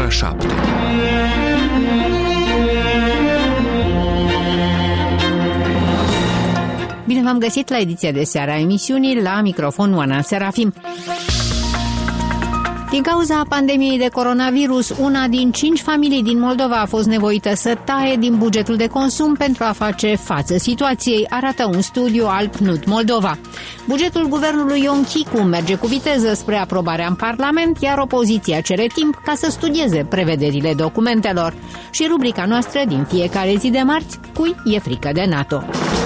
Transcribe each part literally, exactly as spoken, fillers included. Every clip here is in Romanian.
ora șapte. Bine v-am găsit la ediția de seară a emisiunii, la microfon Oana Serafim. Din cauza pandemiei de coronavirus, una din cinci familii din Moldova a fost nevoită să taie din bugetul de consum pentru a face față situației, arată un studiu al P N U D Moldova. Bugetul guvernului Ion Chicu merge cu viteză spre aprobarea în Parlament, iar opoziția cere timp ca să studieze prevederile documentelor. Și rubrica noastră din fiecare zi de marți, cui e frică de NATO.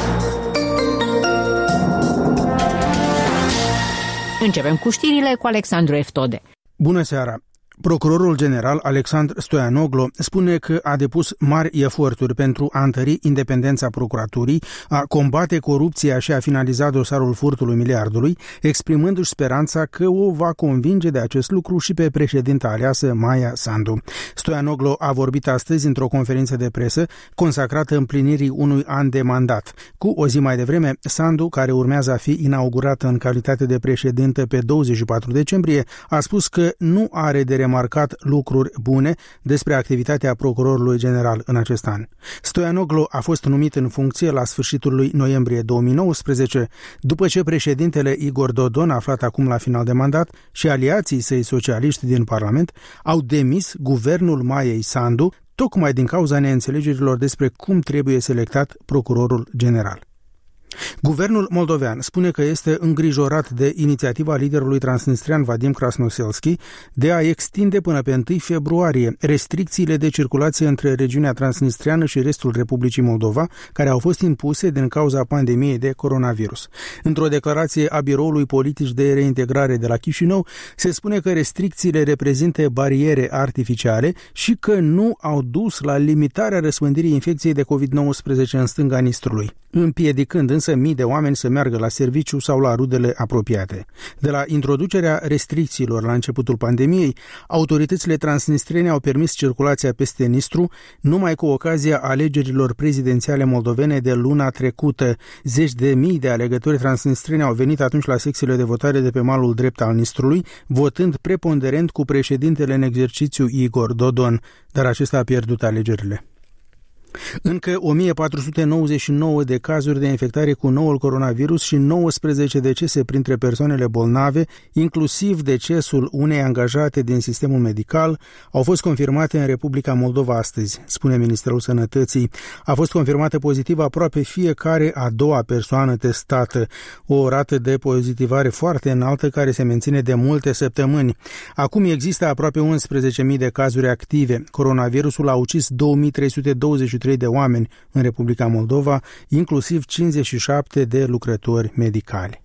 Începem cu știrile cu Alexandru Eftode. Bună seara! Procurorul general Alexandru Stoianoglu spune că a depus mari eforturi pentru a întări independența procuraturii, a combate corupția și a finaliza dosarul furtului miliardului, exprimându-și speranța că o va convinge de acest lucru și pe președinta aleasă Maia Sandu. Stoianoglu a vorbit astăzi într-o conferință de presă consacrată împlinirii unui an de mandat. Cu o zi mai devreme, Sandu, care urmează a fi inaugurată în calitate de președintă pe douăzeci și patru decembrie, a spus că nu are de remarcat lucruri bune despre activitatea procurorului general în acest an. Stoianoglu a fost numit în funcție la sfârșitul lui noiembrie două mii nouăsprezece, după ce președintele Igor Dodon, aflat acum la final de mandat, și aliații săi socialiști din Parlament au demis guvernul Maiei Sandu, tocmai din cauza neînțelegerilor despre cum trebuie selectat procurorul general. Guvernul moldovean spune că este îngrijorat de inițiativa liderului transnistrian Vadim Krasnoselski de a extinde până pe întâi februarie restricțiile de circulație între regiunea transnistriană și restul Republicii Moldova, care au fost impuse din cauza pandemiei de coronavirus. Într-o declarație a Biroului Politici de Reintegrare de la Chișinău, se spune că restricțiile reprezintă bariere artificiale și că nu au dus la limitarea răspândirii infecției de covid nouăsprezece în stânga Nistrului, împiedicând însă mii de oameni să meargă la serviciu sau la rudele apropiate. De la introducerea restricțiilor la începutul pandemiei, autoritățile transnistrene au permis circulația peste Nistru numai cu ocazia alegerilor prezidențiale moldovene de luna trecută. Zeci de mii de alegători transnistrene au venit atunci la secțiile de votare de pe malul drept al Nistrului, votând preponderent cu președintele în exercițiu Igor Dodon, dar acesta a pierdut alegerile. Încă o mie patru sute nouăzeci și nouă de cazuri de infectare cu noul coronavirus și nouăsprezece decese printre persoanele bolnave, inclusiv decesul unei angajate din sistemul medical, au fost confirmate în Republica Moldova astăzi, spune Ministerul Sănătății. A fost confirmată pozitivă aproape fiecare a doua persoană testată, o rată de pozitivare foarte înaltă care se menține de multe săptămâni. Acum există aproape unsprezece mii de cazuri active. Coronavirusul a ucis două mii trei sute douăzeci și trei de oameni în Republica Moldova, inclusiv cincizeci și șapte de lucrători medicali.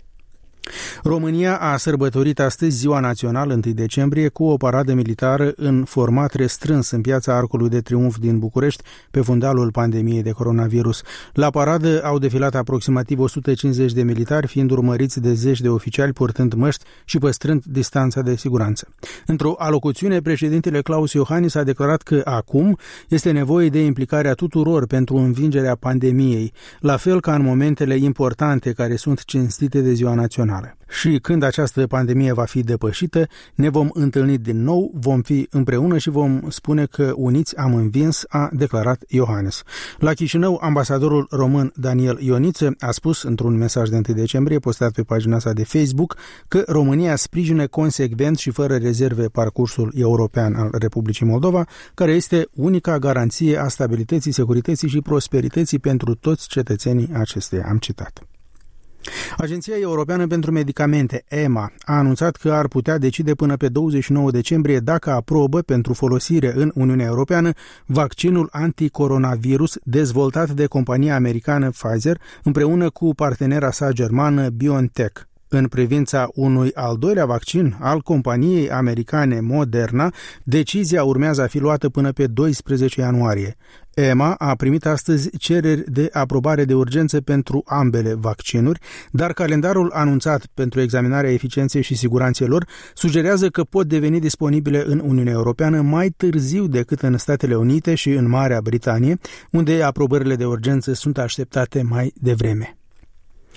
România a sărbătorit astăzi Ziua Națională întâi decembrie cu o paradă militară în format restrâns în Piața Arcului de Triunf din București pe fundalul pandemiei de coronavirus. La paradă au defilat aproximativ o sută cincizeci de militari, fiind urmăriți de zeci de oficiali purtând măști și păstrând distanța de siguranță. Într-o alocuțiune, președintele Claus Iohannis a declarat că acum este nevoie de implicarea tuturor pentru învingerea pandemiei, la fel ca în momentele importante care sunt cinstite de Ziua Națională. Și când această pandemie va fi depășită, ne vom întâlni din nou, vom fi împreună și vom spune că uniți am învins, a declarat Iohannis. La Chișinău, ambasadorul român Daniel Ioniță a spus într-un mesaj de întâi decembrie postat pe pagina sa de Facebook că România sprijină consecvent și fără rezerve parcursul european al Republicii Moldova, care este unica garanție a stabilității, securității și prosperității pentru toți cetățenii acesteia. Am citat. Agenția Europeană pentru Medicamente, E M A, a anunțat că ar putea decide până pe douăzeci și nouă decembrie dacă aprobă pentru folosire în Uniunea Europeană vaccinul anticoronavirus dezvoltat de compania americană Pfizer împreună cu partenera sa germană BioNTech. În privința unui al doilea vaccin al companiei americane Moderna, decizia urmează a fi luată până pe doisprezece ianuarie. E M A a primit astăzi cereri de aprobare de urgență pentru ambele vaccinuri, dar calendarul anunțat pentru examinarea eficienței și siguranței lor sugerează că pot deveni disponibile în Uniunea Europeană mai târziu decât în Statele Unite și în Marea Britanie, unde aprobările de urgență sunt așteptate mai devreme.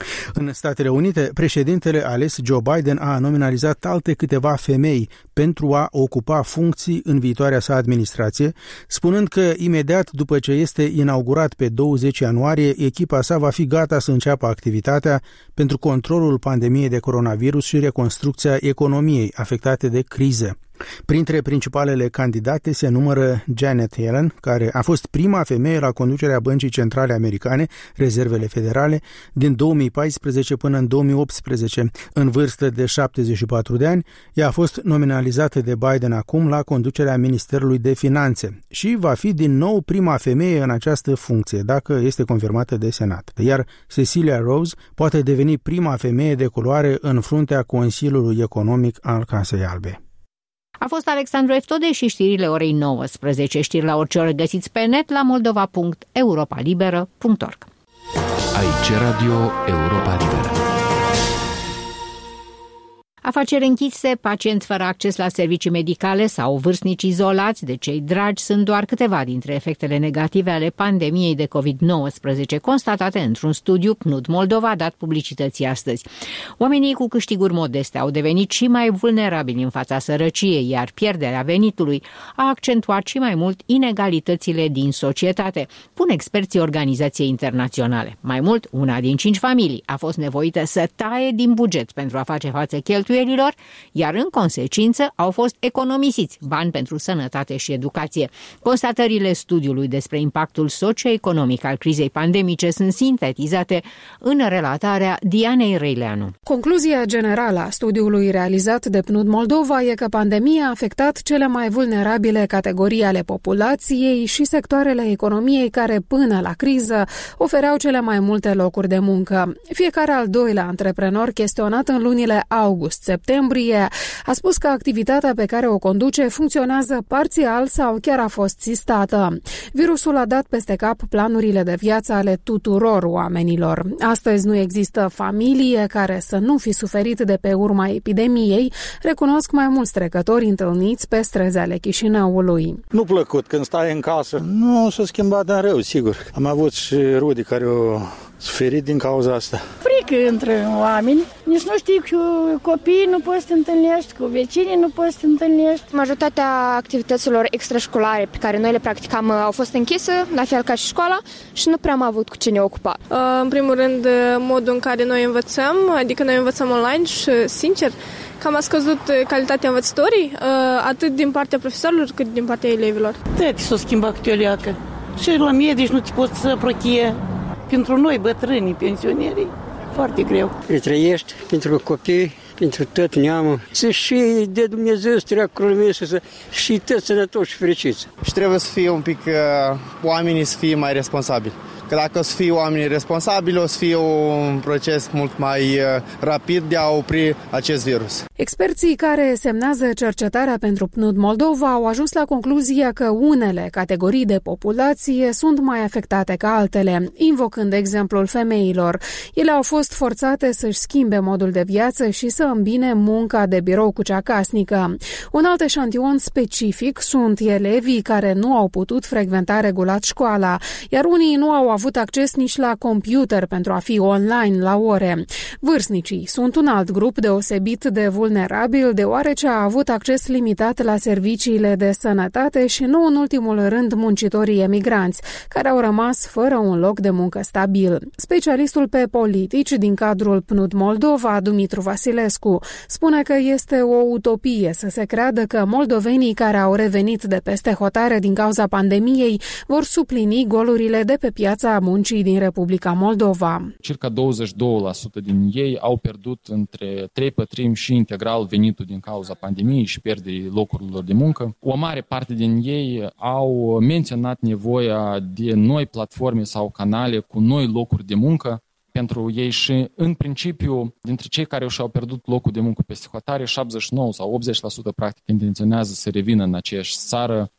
În Statele Unite, președintele ales Joe Biden a nominalizat alte câteva femei pentru a ocupa funcții în viitoarea sa administrație, spunând că imediat după ce este inaugurat pe douăzeci ianuarie, echipa sa va fi gata să înceapă activitatea pentru controlul pandemiei de coronavirus și reconstrucția economiei afectate de criză. Printre principalele candidate se numără Janet Yellen, care a fost prima femeie la conducerea Băncii Centrale Americane, Rezervele Federale, din două mii paisprezece până în două mii optsprezece. În vârstă de șaptezeci și patru de ani, ea a fost nominalizată de Biden acum la conducerea Ministerului de Finanțe și va fi din nou prima femeie în această funcție, dacă este confirmată de Senat. Iar Cecilia Rose poate deveni prima femeie de culoare în fruntea Consiliului Economic al Casei Albe. A fost Alexandru Eftode și știrile orei nouăsprezece. Știri la orice oră găsiți pe net la moldova punct europa liberă punct org. Aici Radio Europa Liberă. Afaceri închise, pacienți fără acces la servicii medicale sau vârstnici izolați de cei dragi sunt doar câteva dintre efectele negative ale pandemiei de covid nouăsprezece, constatate într-un studiu P N U D Moldova dat publicității astăzi. Oamenii cu câștiguri modeste au devenit și mai vulnerabili în fața sărăciei, iar pierderea venitului a accentuat și mai mult inegalitățile din societate, pun experții Organizației Internaționale. Mai mult, una din cinci familii a fost nevoită să taie din buget pentru a face față cheltuielilor, iar în consecință au fost economisiți bani pentru sănătate și educație. Constatările studiului despre impactul socioeconomic al crizei pandemice sunt sintetizate în relatarea Dianei Reileanu. Concluzia generală a studiului realizat de P N U D Moldova e că pandemia a afectat cele mai vulnerabile categorii ale populației și sectoarele economiei care până la criză ofereau cele mai multe locuri de muncă. Fiecare al doilea antreprenor chestionat în lunile august-septembrie a spus că activitatea pe care o conduce funcționează parțial sau chiar a fost sistată. Virusul a dat peste cap planurile de viață ale tuturor oamenilor. Astăzi nu există familie care să nu fi suferit de pe urma epidemiei, recunosc mai mulți trecători întâlniți pe străzi ale Chișinăului. Nu plăcut când stai în casă. Nu s-a schimbat în rău, sigur. Am avut și rude care au suferit din cauza asta. Frică între oameni. Nici nu știi, cu copiii nu poți să te întâlnești, cu vecinii nu poți să te întâlnești. Majoritatea activităților extrașcolare pe care noi le practicam au fost închise, la fel ca și școala, și nu prea am avut cu cine ocupa. În primul rând, modul în care noi învățăm, adică noi învățăm online și, sincer, cam a scăzut calitatea învățătorii, atât din partea profesorilor cât din partea elevilor. Tăi s-o schimba câte o leacă. Și la medici nu ți poți să prochie. Pentru noi, bătrânii, pensionerii, foarte greu. Le trăiești pentru copii, pentru tot neamul. Să și de Dumnezeu să treacă să și toți sănătoși și fericiți. Și trebuie să fie un pic, uh, oamenii să fie mai responsabili. Că dacă o să fie oamenii responsabili, o să fie un proces mult mai uh, rapid de a opri acest virus. Experții care semnează cercetarea pentru P N U D Moldova au ajuns la concluzia că unele categorii de populație sunt mai afectate ca altele, invocând exemplul femeilor. Ele au fost forțate să-și schimbe modul de viață și să îmbine munca de birou cu cea casnică. Un alt eșantion specific sunt elevii care nu au putut frecventa regulat școala, iar unii nu au avut acces nici la computer pentru a fi online la ore. Vârstnicii sunt un alt grup deosebit de vulnerabil, deoarece a avut acces limitat la serviciile de sănătate și nu în ultimul rând muncitorii emigranți, care au rămas fără un loc de muncă stabil. Specialistul pe politici din cadrul P N U D Moldova, Dumitru Vasilescu, spune că este o utopie să se creadă că moldovenii care au revenit de peste hotare din cauza pandemiei vor suplini golurile de pe piața muncii din Republica Moldova. Circa douăzeci și doi la sută din ei au pierdut între trei pătrimi și integral venitul din cauza pandemiei și pierderii locurilor de muncă. O mare parte din ei au menționat nevoia de noi platforme sau canale cu noi locuri de muncă pentru ei și, în principiu, dintre cei care și-au pierdut locul de muncă peste hotare, șaptezeci și nouă sau optzeci la sută practic intenționează să revină în aceeași țară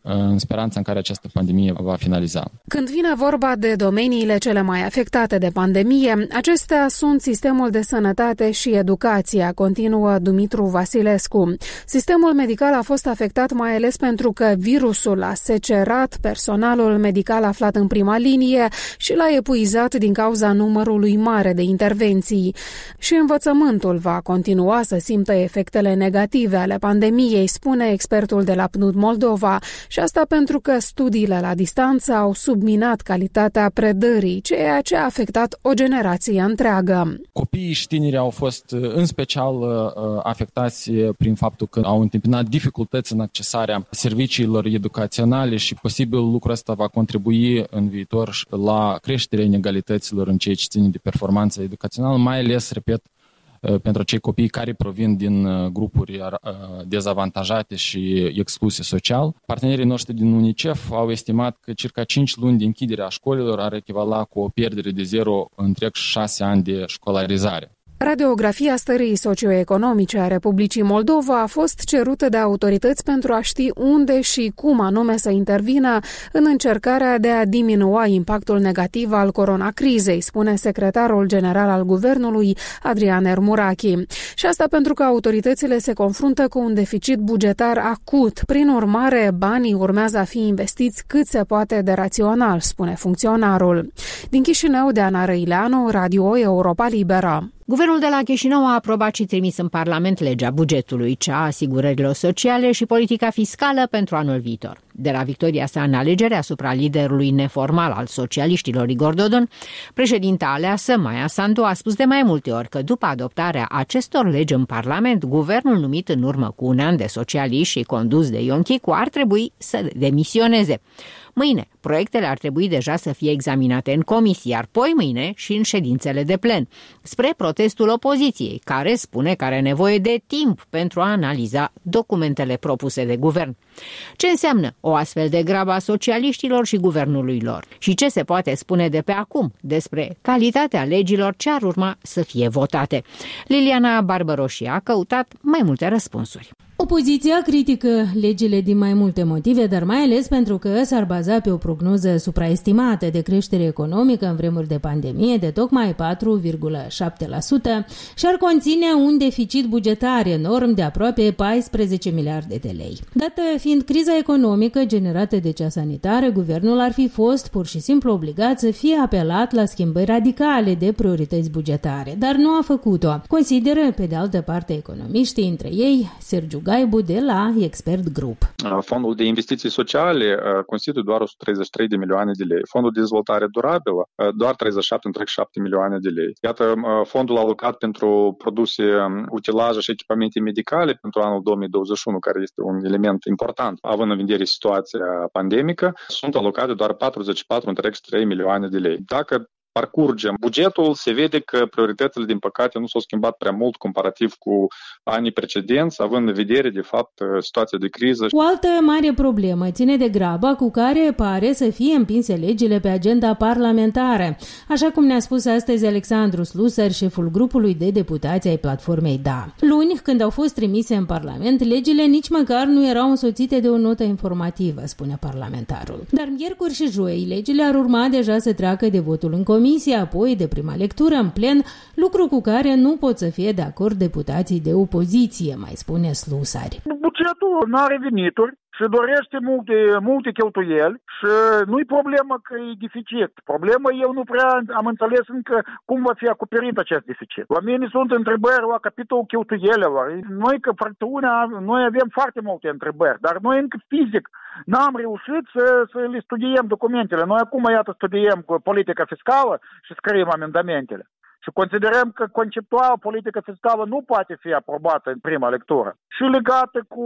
în speranța în care această pandemie va finaliza. Când vine vorba de domeniile cele mai afectate de pandemie, acestea sunt sistemul de sănătate și educația, continuă Dumitru Vasilescu. Sistemul medical a fost afectat mai ales pentru că virusul a secerat personalul medical aflat în prima linie și l-a epuizat din cauza numărului mare de intervenții. Și învățământul va continua să simtă efectele negative ale pandemiei, spune expertul de la P N U D Moldova, și asta pentru că studiile la distanță au subminat calitatea predării, ceea ce a afectat o generație întreagă. Copiii și tinerii au fost în special afectați prin faptul că au întâmpinat dificultăți în accesarea serviciilor educaționale și posibil lucrul ăsta va contribui în viitor la creșterea inegalităților în ceea ce ține de performanța educațională, mai ales, repet, pentru acei copii care provin din grupuri dezavantajate și excluse social. Partenerii noștri din UNICEF au estimat că circa cinci luni de închidere a școlilor ar echivala cu o pierdere de zero întreg șase ani de școlarizare. Radiografia stării socioeconomice a Republicii Moldova a fost cerută de autorități pentru a ști unde și cum anume să intervină în încercarea de a diminua impactul negativ al coronacrizei, spune secretarul general al guvernului, Adrian Ermurachi. Și asta pentru că autoritățile se confruntă cu un deficit bugetar acut. Prin urmare, banii urmează a fi investiți cât se poate de rațional, spune funcționarul. Din Chișinău, Deana Răileanu, Radio Europa Liberă. Guvernul de la Chișinău a aprobat și trimis în Parlament legea bugetului, cea a asigurărilor sociale și politica fiscală pentru anul viitor. De la victoria sa în alegere asupra liderului neformal al socialiștilor Igor Dodon, președinta aleasă Maia Sandu a spus de mai multe ori că după adoptarea acestor legi în Parlament, guvernul numit în urmă cu un an de socialiști și condus de Ion Chicu ar trebui să demisioneze. Mâine, proiectele ar trebui deja să fie examinate în comisii, iar poi mâine și în ședințele de plen, spre protestul opoziției, care spune că are nevoie de timp pentru a analiza documentele propuse de guvern. Ce înseamnă o astfel de grabă a socialiștilor și guvernului lor? Și ce se poate spune de pe acum despre calitatea legilor ce ar urma să fie votate? Liliana Barbăroșia a căutat mai multe răspunsuri. Opoziția critică legile din mai multe motive, dar mai ales pentru că s-ar baza pe o prognoză supraestimată de creștere economică în vremuri de pandemie de tocmai patru virgulă șapte la sută și ar conține un deficit bugetar enorm de aproape paisprezece miliarde de lei. Dată fiind criza economică generată de cea sanitară, guvernul ar fi fost pur și simplu obligat să fie apelat la schimbări radicale de priorități bugetare, dar nu a făcut-o. Consideră, pe de altă parte, economiștii, între ei Sergiu Gaibu de la Expert Group. Fondul de investiții sociale constituie doar o sută treizeci și trei de milioane de lei. Fondul de dezvoltare durabilă doar treizeci și șapte virgulă șapte milioane de lei. Iată, fondul alocat pentru produse, utilaje și echipamente medicale pentru anul două mii douăzeci și unu, care este un element important, având în vedere situația pandemică, sunt alocate doar patruzeci și patru virgulă trei milioane de lei. Dacă parcurgem bugetul, se vede că prioritățile, din păcate, nu s-au schimbat prea mult comparativ cu anii precedenți, având în vedere, de fapt, situația de criză. O altă mare problemă ține de graba cu care pare să fie împinse legile pe agenda parlamentară, așa cum ne-a spus astăzi Alexandru Slusar, șeful grupului de deputați ai platformei D A. Luni, când au fost trimise în Parlament, legile nici măcar nu erau însoțite de o notă informativă, spune parlamentarul. Dar miercuri și joi, legile ar urma deja să treacă de votul în comisie, apoi de prima lectură în plen, lucru cu care nu pot să fie de acord deputații de opoziție, mai spune Slusari. Bugetul nu are venituri și dorește multe, multe cheltuieli și nu-i problemă că e deficit. Problema, eu nu prea am înțeles încă cum va fi acoperit acest deficit. La mine sunt întrebări la capitolul cheltuielilor. Noi, că fracțiunea, noi avem foarte multe întrebări, dar noi încă fizic n-am reușit să, să le studiem documentele. Noi acum, iată, studiem politica fiscală și scriem amendamentele. Și considerăm că conceptual politica fiscală nu poate fi aprobată în prima lectură. Și legată cu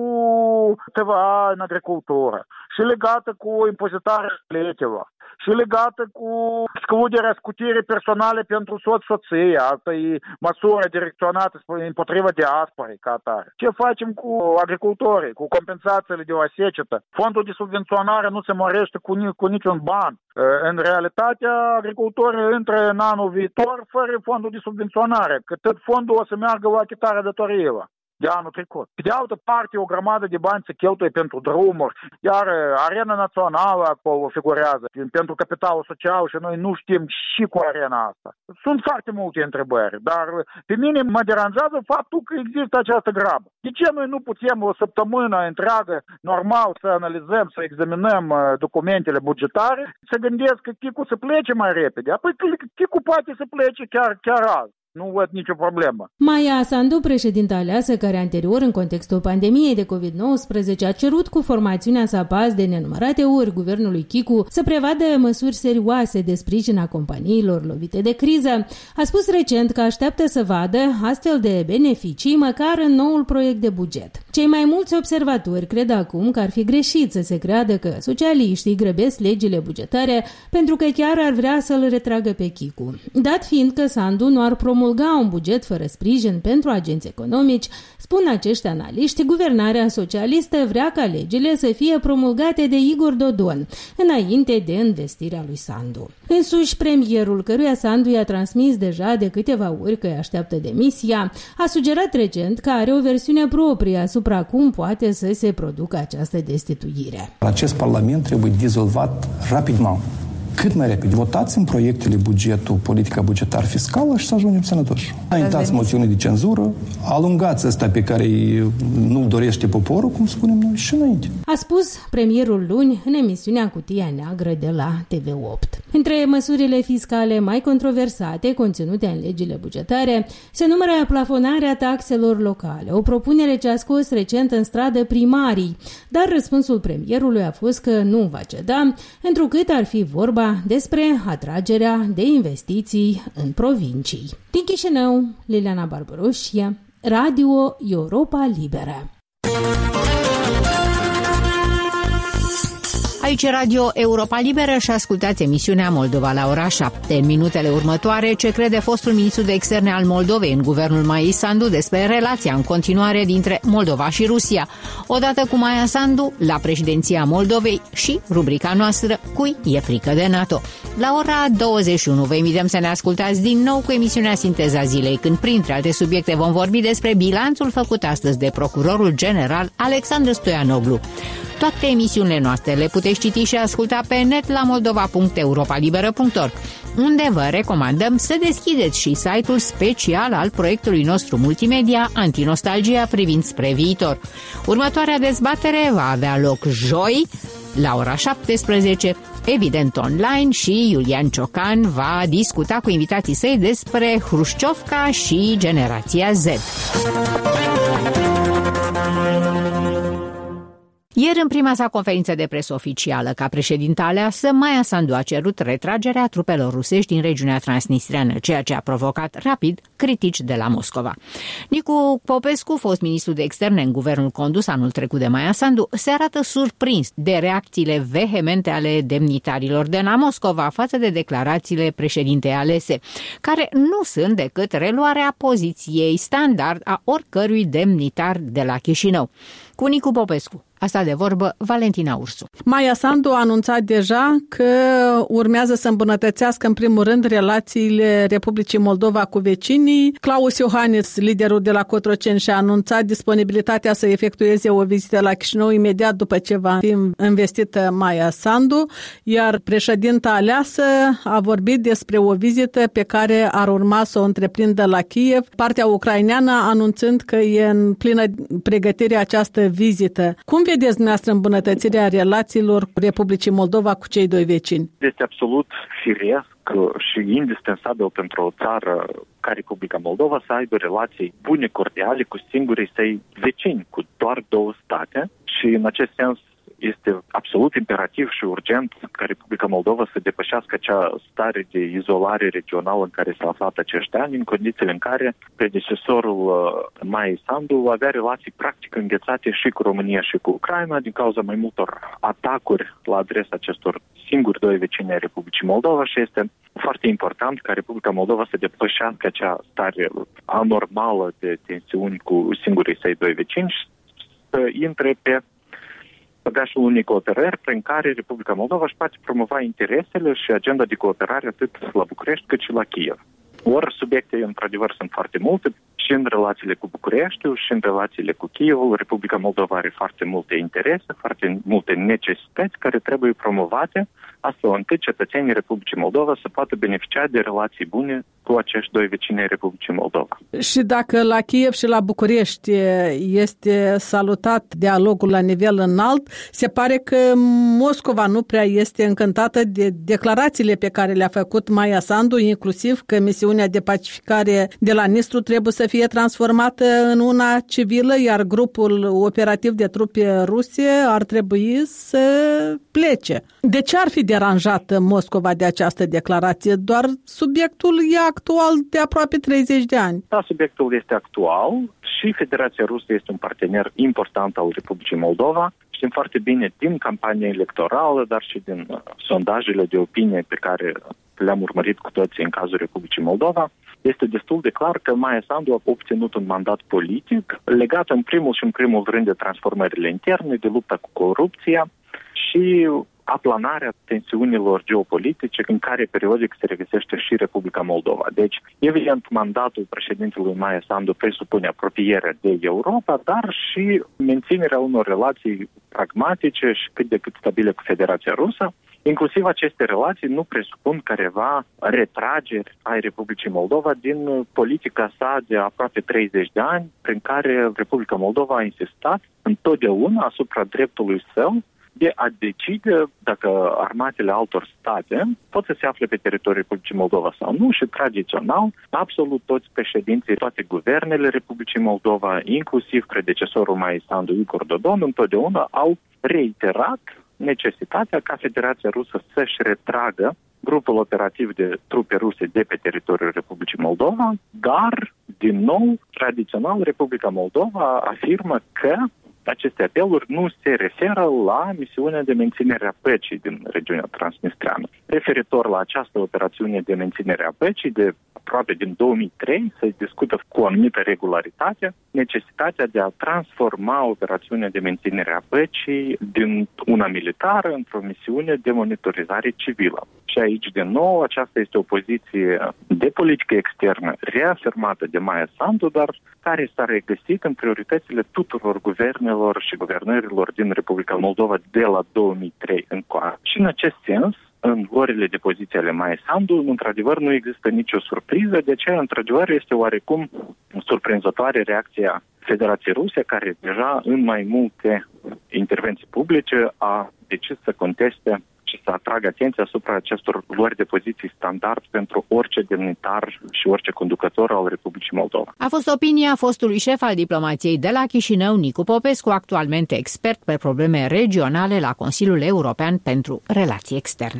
T V A în agricultură, și legată cu impozitarea plăților, și legată cu excluderea scutirii personale pentru soț-soție. Asta e măsură direcționată împotriva diasporei ca atare. Ce facem cu agricultorii, cu compensațiile de o secetă? Fondul de subvenționare nu se mărește cu, cu niciun ban. În realitate, agricultorii intră în anul viitor fără fondul de subvenționare, că tot fondul o să meargă la achitarea datoriilor. de anul trecut. Pe de altă parte, o grămadă de bani se cheltuie pentru drumuri, iar arena națională acolo figurează pentru capitalul social și noi nu știm și cu arena asta. Sunt foarte multe întrebări, dar pe mine mă deranjează faptul că există această grabă. De ce noi nu putem o săptămână întreagă normal să analizăm, să examinăm documentele bugetare, să gândesc că Chicu să plece mai repede? Apoi Chicu poate să plece chiar, chiar azi. Nu văd nicio problemă. Maia Sandu, președinta aleasă, care anterior, în contextul pandemiei de covid nouăsprezece, a cerut cu formațiunea sa P A S de nenumărate ori guvernului Chicu să prevadă măsuri serioase de sprijin a companiilor lovite de criză, a spus recent că așteaptă să vadă astfel de beneficii măcar în noul proiect de buget. Cei mai mulți observatori cred acum că ar fi greșit să se creadă că socialiștii grăbesc legile bugetare pentru că chiar ar vrea să-l retragă pe Chicu. Dat fiind că Sandu nu ar promulga un buget fără sprijin pentru agenți economici, spun acești analiști, guvernarea socialistă vrea ca legile să fie promulgate de Igor Dodon, înainte de învestirea lui Sandu. Însuși, premierul, căruia Sandu i-a transmis deja de câteva ori că îi așteaptă demisia, a sugerat recent că are o versiune proprie asupra cum poate să se producă această destituire. Acest parlament trebuie dizolvat rapidement. Cât mai repede. Votați în proiectele bugetul, politica bugetar-fiscală și să ajungem sănătoși. Înaintați moțiune de cenzură, alungați ăsta pe care nu dorește poporul, cum spunem noi, și înainte. A spus premierul luni în emisiunea Cutia Neagră de la T V opt. Între măsurile fiscale mai controversate conținute în legile bugetare se numără plafonarea taxelor locale, o propunere ce a scos recent în stradă primarii, dar răspunsul premierului a fost că nu va ceda, întrucât ar fi vorba despre atragerea de investiții în provincii. Din Chișinău, Liliana Barbaroșie, Radio Europa Liberă. Aici Radio Europa Liberă și ascultați emisiunea Moldova la ora șapte. În minutele următoare, ce crede fostul ministru de externe al Moldovei în guvernul Maiei Sandu despre relația în continuare dintre Moldova și Rusia. Odată cu Maia Sandu, la președinția Moldovei și rubrica noastră Cui e frică de NATO. La ora douăzeci și unu vă invităm să ne ascultați din nou cu emisiunea Sinteza Zilei, când printre alte subiecte vom vorbi despre bilanțul făcut astăzi de procurorul general Alexandru Stoianoglu. Toate emisiunile noastre le puteți citi și asculta pe net la moldova punct europa liberă punct org, unde vă recomandăm să deschideți și site-ul special al proiectului nostru multimedia Antinostalgia privind spre viitor. Următoarea dezbatere va avea loc joi la ora șaptesprezece, evident online, și Iulian Ciocan va discuta cu invitații săi despre Hrușciovca și generația Z. Ieri, în prima sa conferință de presă oficială ca președintă aleasă, Maia Sandu a cerut retragerea trupelor rusești din regiunea transnistreană, ceea ce a provocat rapid critici de la Moscova. Nicu Popescu, fost ministru de externe în guvernul condus anul trecut de Maia Sandu, se arată surprins de reacțiile vehemente ale demnitarilor de la Moscova față de declarațiile președintei alese, care nu sunt decât reluarea poziției standard a oricărui demnitar de la Chișinău. Cu Nicu Popescu a stat de vorbă Valentina Ursu. Maia Sandu a anunțat deja că urmează să îmbunătățească în primul rând relațiile Republicii Moldova cu vecinii. Klaus Iohannis, liderul de la Cotroceni, și-a anunțat disponibilitatea să efectueze o vizită la Chișinău imediat după ce va fi investită Maia Sandu, iar președinta aleasă a vorbit despre o vizită pe care ar urma să o întreprindă la Kiev, partea ucraineană anunțând că e în plină pregătire această vizită. Cum vedeți dumneavoastră îmbunătățirea relațiilor cu Republicii Moldova cu cei doi vecini? Este absolut firesc și indispensabil pentru o țară ca Republica Moldova să aibă relații bune, cordiale cu singurii săi vecini, cu doar două state, și în acest sens este absolut imperativ și urgent ca Republica Moldova să depășească acea stare de izolare regională în care s-a aflat acești ani, în condițiile în care predecesorul Maiei Sandu avea relații practic înghețate și cu România și cu Ucraina din cauza mai multor atacuri la adresa acestor singuri doi vecini ai Republicii Moldova, și este foarte important ca Republica Moldova să depășească acea stare anormală de tensiuni cu singurii săi doi vecini și să intre pe păgașul unei cooperări prin care Republica Moldova își poate promova interesele și agenda de cooperare atât la București cât și la Kiev. Ori subiecte, într-adevăr, sunt foarte multe. și în relațiile cu Bucureștiul și în relațiile cu Kievul. Republica Moldova are foarte multe interese, foarte multe necesități care trebuie promovate, astfel încât cetățenii Republicii Moldova să poată beneficia de relații bune cu acești doi vecini ai Republicii Moldova. Și dacă la Kiev și la București este salutat dialogul la nivel înalt, se pare că Moscova nu prea este încântată de declarațiile pe care le-a făcut Maia Sandu, inclusiv că misiunea de pacificare de la Nistru trebuie să fie transformată în una civilă, iar grupul operativ de trupe ruse ar trebui să plece. De ce ar fi deranjată Moscova de această declarație? Doar subiectul e actual de aproape treizeci de ani. Da, subiectul este actual și Federația Rusă este un partener important al Republicii Moldova. Știm foarte bine din campania electorală, dar și din uh, sondajele de opinie pe care le-am urmărit cu toții în cazul Republicii Moldova. Este destul de clar că Maia Sandu a obținut un mandat politic legat în primul și în primul rând de transformările interne, de lupta cu corupția și aplanarea tensiunilor geopolitice în care periodic se regăsește și Republica Moldova. Deci, evident, mandatul președintelui Maia Sandu presupune apropierea de Europa, dar și menținerea unor relații pragmatice și cât de cât stabile cu Federația Rusă. Inclusiv aceste relații nu presupun careva retrageri ai Republicii Moldova din politica sa de aproape treizeci de ani, prin care Republica Moldova a insistat întotdeauna asupra dreptului său de a decide dacă armatele altor state pot să se afle pe teritoriul Republicii Moldova sau nu și tradițional, absolut toți președinții, toate guvernele Republicii Moldova, inclusiv predecesorul Maia Sandu, Igor Dodon, întotdeauna au reiterat necesitatea ca Federația Rusă să-și retragă grupul operativ de trupe ruse de pe teritoriul Republicii Moldova, dar, din nou, tradițional, Republica Moldova afirmă că aceste apeluri nu se referă la misiunea de menținere a păcii din regiunea transnistreană. Referitor la această operațiune de menținere a păcii, de aproape din două mii trei, se discută cu o anumită regularitate necesitatea de a transforma operațiunea de menținere a păcii din una militară într-o misiune de monitorizare civilă. Și aici, din nou, aceasta este o poziție de politică externă reafirmată de Maia Sandu, dar care s-a regăsit în prioritățile tuturor guvernelor și guvernărilor din Republica Moldova de la două mii trei încoace. Și în acest sens, în luările de poziție ale Maia Sandu, într-adevăr, nu există nicio surpriză, de aceea, într-adevăr, este oarecum surprinzătoare reacția Federației Ruse, care deja în mai multe intervenții publice a decis să conteste și să atragă atenția asupra acestor luări de poziții standard pentru orice demnitar și orice conducător al Republicii Moldova. A fost opinia fostului șef al diplomației de la Chișinău, Nicu Popescu, actualmente expert pe probleme regionale la Consiliul European pentru Relații Externe.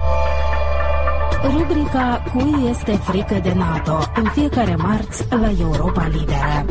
Rubrica Cui este frică de NATO? În fiecare marți la Europa Liberă.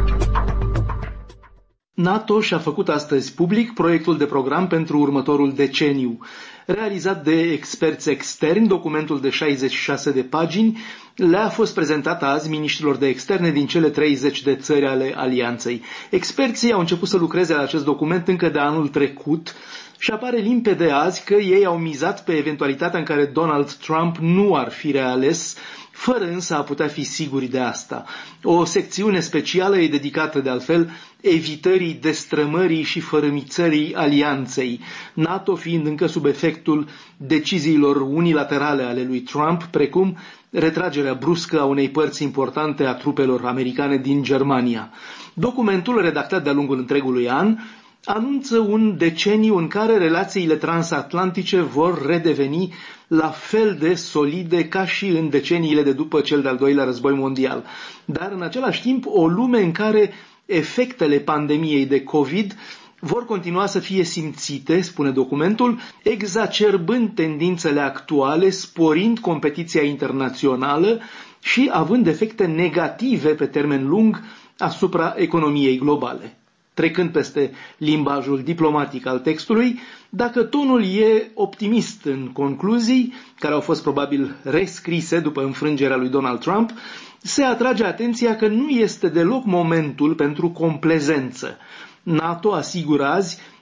NATO și-a făcut astăzi public proiectul de program pentru următorul deceniu. Realizat de experți externi, documentul de șaizeci și șase de pagini le-a fost prezentat azi miniștrilor de externe din cele treizeci de țări ale alianței. Experții au început să lucreze la acest document încă de anul trecut și apare limpede azi că ei au mizat pe eventualitatea în care Donald Trump nu ar fi reales, fără însă a putea fi siguri de asta. O secțiune specială e dedicată de altfel evitării destrămării și fărâmițării alianței, NATO fiind încă sub efectul deciziilor unilaterale ale lui Trump, precum retragerea bruscă a unei părți importante a trupelor americane din Germania. Documentul, redactat de-a lungul întregului an, anunță un deceniu în care relațiile transatlantice vor redeveni la fel de solide ca și în deceniile de după cel de-al doilea război mondial, dar în același timp o lume în care efectele pandemiei de COVID vor continua să fie simțite, spune documentul, exacerbând tendințele actuale, sporind competiția internațională și având efecte negative pe termen lung asupra economiei globale. Trecând peste limbajul diplomatic al textului, dacă tonul e optimist în concluzii, care au fost probabil rescrise după înfrângerea lui Donald Trump, se atrage atenția că nu este deloc momentul pentru complezență. NATO asigură azi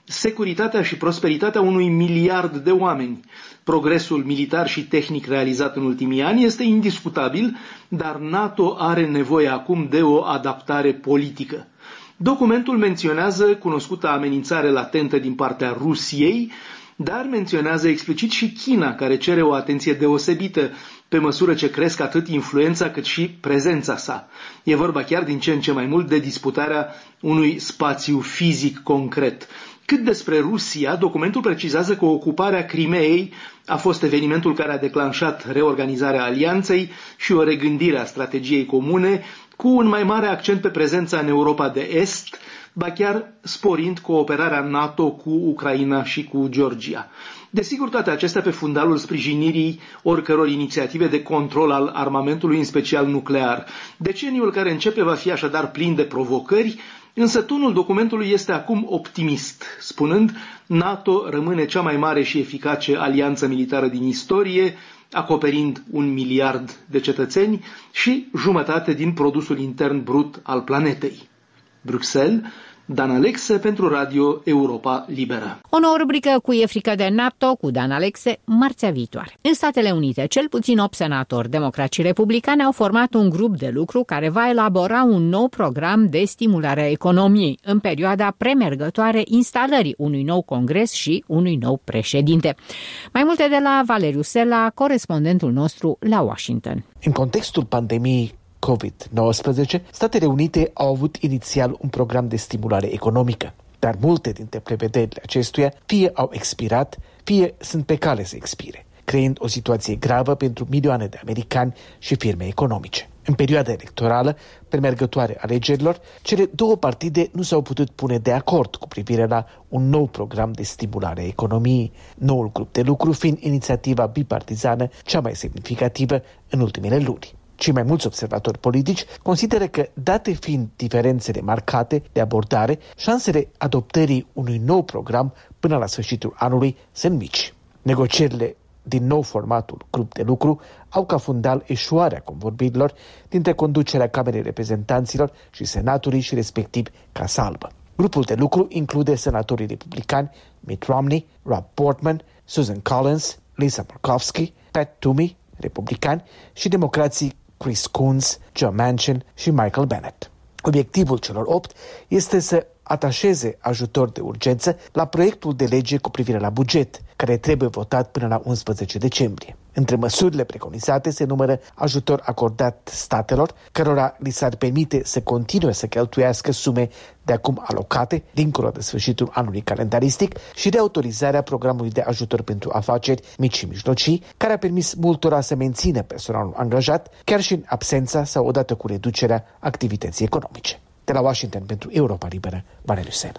securitatea și prosperitatea unui miliard de oameni. Progresul militar și tehnic realizat în ultimii ani este indiscutabil, dar NATO are nevoie acum de o adaptare politică. Documentul menționează cunoscuta amenințare latentă din partea Rusiei, dar menționează explicit și China, care cere o atenție deosebită pe măsură ce cresc atât influența cât și prezența sa. E vorba chiar din ce în ce mai mult de disputarea unui spațiu fizic concret. Cât despre Rusia, documentul precizează că ocuparea Crimeei a fost evenimentul care a declanșat reorganizarea alianței și o regândire a strategiei comune, cu un mai mare accent pe prezența în Europa de Est, ba chiar sporind cooperarea NATO cu Ucraina și cu Georgia. Desigur, toate acestea pe fundalul sprijinirii oricăror inițiative de control al armamentului, în special nuclear. Deceniul care începe va fi așadar plin de provocări, însă tonul documentului este acum optimist, spunând NATO rămâne cea mai mare și eficace alianță militară din istorie, acoperind un miliard de cetățeni și jumătate din produsul intern brut al planetei. Bruxelles, Dan Alexe pentru Radio Europa Liberă. O nouă rubrică cu E frică de NATO cu Dan Alexe marțea viitoare. În Statele Unite, cel puțin opt senatori democrați și republicani au format un grup de lucru care va elabora un nou program de stimulare a economiei în perioada premergătoare instalării unui nou congres și unui nou președinte. Mai multe de la Valeriu Sela, corespondentul nostru la Washington. În contextul pandemiei covid nouăsprezece, Statele Unite au avut inițial un program de stimulare economică, dar multe dintre prevederile acestuia fie au expirat, fie sunt pe cale să expire, creând o situație gravă pentru milioane de americani și firme economice. În perioada electorală, premergătoare alegerilor, cele două partide nu s-au putut pune de acord cu privire la un nou program de stimulare a economiei, noul grup de lucru fiind inițiativa bipartizană cea mai semnificativă în ultimele luni. Cei mai mulți observatori politici consideră că, date fiind diferențele marcate de abordare, șansele adoptării unui nou program până la sfârșitul anului sunt mici. Negocierile din nou formatul grup de lucru au ca fundal eșuarea convorbirilor dintre conducerea Camerei Reprezentanților și Senatului și respectiv Casa Albă. Grupul de lucru include senatorii republicani Mitt Romney, Rob Portman, Susan Collins, Lisa Murkowski, Pat Toomey, republicani, și democrații Chris Coons, Joe Manchin și Michael Bennet. Obiectivul celor opt este să atașeze ajutor de urgență la proiectul de lege cu privire la buget, care trebuie votat până la unsprezece decembrie. Între măsurile preconizate se numără ajutor acordat statelor, cărora li s-ar permite să continue să cheltuiască sume de acum alocate, dincolo de sfârșitul anului calendaristic, și reautorizarea programului de ajutor pentru afaceri mici și mijlocii, care a permis multora să mențină personalul angajat, chiar și în absența sau odată cu reducerea activității economice. De la Washington pentru Europa Liberă, Valeriu Sela.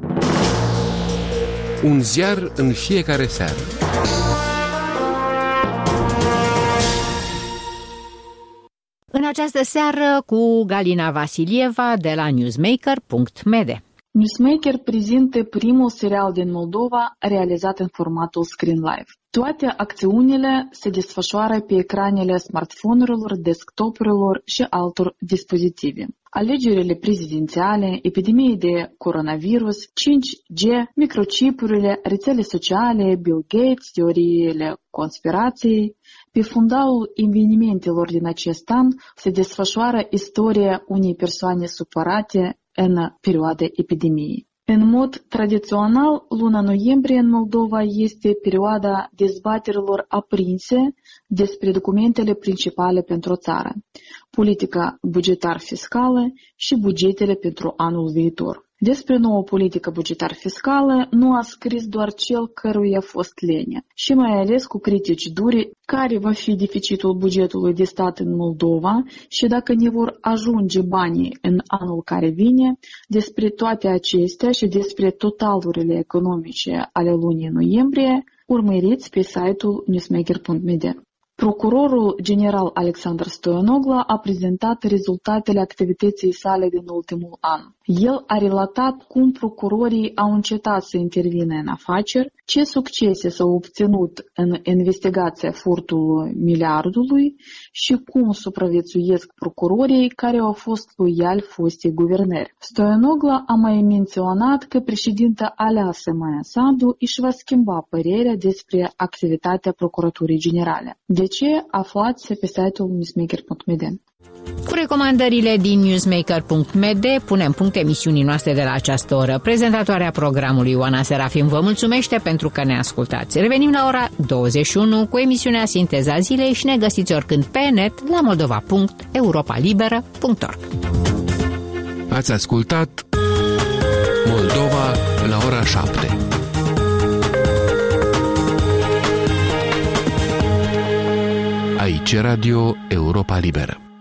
Un ziar în fiecare seară. În această seară cu Galina Vasilieva de la newsmaker punct m d. Newsmaker prezintă primul serial din Moldova realizat în formatul Screen Live. Toate acțiunile se desfășoară pe ecranele smartphone-urilor, desktop-urilor și altor dispozitive. Alegerile prezidențiale, epidemie de coronavirus, cinci G, microchipurile, rețele sociale, Bill Gates, teoriile conspirației. Pe fundalul evenimentelor din acest an se desfășoară istoria unei persoane supărate în perioada epidemiei. În mod tradițional, luna noiembrie în Moldova este perioada dezbaterilor aprinse despre documentele principale pentru țară, politica bugetar-fiscală și bugetele pentru anul viitor. Despre nouă politică bugetar-fiscală nu a scris doar cel căruia a fost lene, și mai ales cu critici dure care va fi deficitul bugetului de stat în Moldova și dacă ne vor ajunge banii în anul care vine. Despre toate acestea și despre totalurile economice ale lunii noiembrie urmăriți pe site-ul newsmaker punct m d. Procurorul general Alexandru Stoianoglu a prezentat rezultatele activității sale din ultimul an. El a relatat cum procurorii au încetat să intervină în afaceri, ce succese s-au obținut în investigația furtului miliardului și cum supraviețuiesc procurorii care au fost loiali fostei guvernări. Stoianoglu a mai menționat că președinta aleasă Maia Sandu își va schimba părerea despre activitatea Procuraturii Generale. De ce? Aflați pe site-ul newsmaker punct m d. Cu recomandările din newsmaker punct m d punem punct emisiunii noastre de la această oră. Prezentatoarea programului Ioana Serafim vă mulțumește pentru că ne ascultați. Revenim la ora douăzeci și unu cu emisiunea Sinteza Zilei și ne găsiți oricând pe net la moldova punct europa liberă punct org. Ați ascultat Moldova la ora șapte. Aici Radio Europa Liberă.